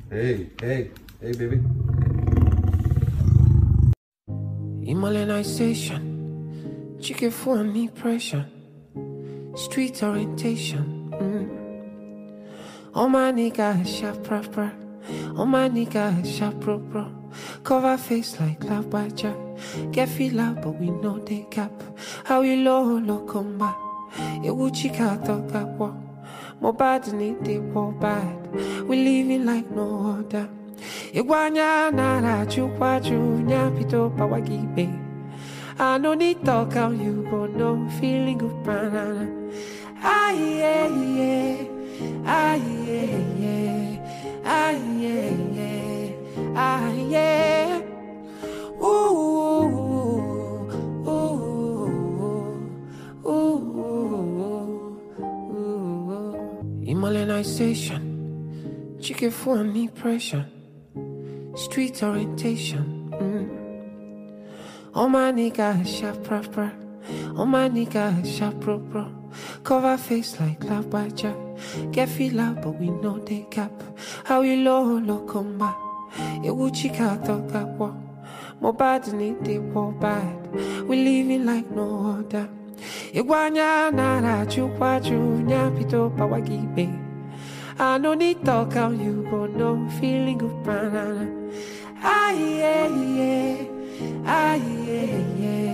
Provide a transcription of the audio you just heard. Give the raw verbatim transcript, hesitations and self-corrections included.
Hey, hey, hey, baby. Immobilization, chicken for depression, street orientation. Mm. All my niggas sharp proper, all my niggas sharp pro pro. Cover face like Labaja, get feel out but we know they cap. How you low low come back, it would chika talk at war. More bad than it they war bad. We living like no other. Iguanya nara chukwa chunya pito pawagibe. I no need talk how you go no feeling good banana. Ah yeah yeah, ah yeah yeah, ah yeah yeah, ah yeah. Ooh ooh ooh ooh. Immobilization, chicken for depression, street orientation. Mm. All my niggas sharp proper, all my niggas sharp pro pro. Cover face like Labaja, get feel out but we know they cap. How you low low come back, it would chika talk at war. More bad than it they war bad. We living like no other. Iguanya nara chukwa chunya pito pawagibe. I no need talk how you go no feeling good banana. Ah yeah yeah, ah yeah yeah.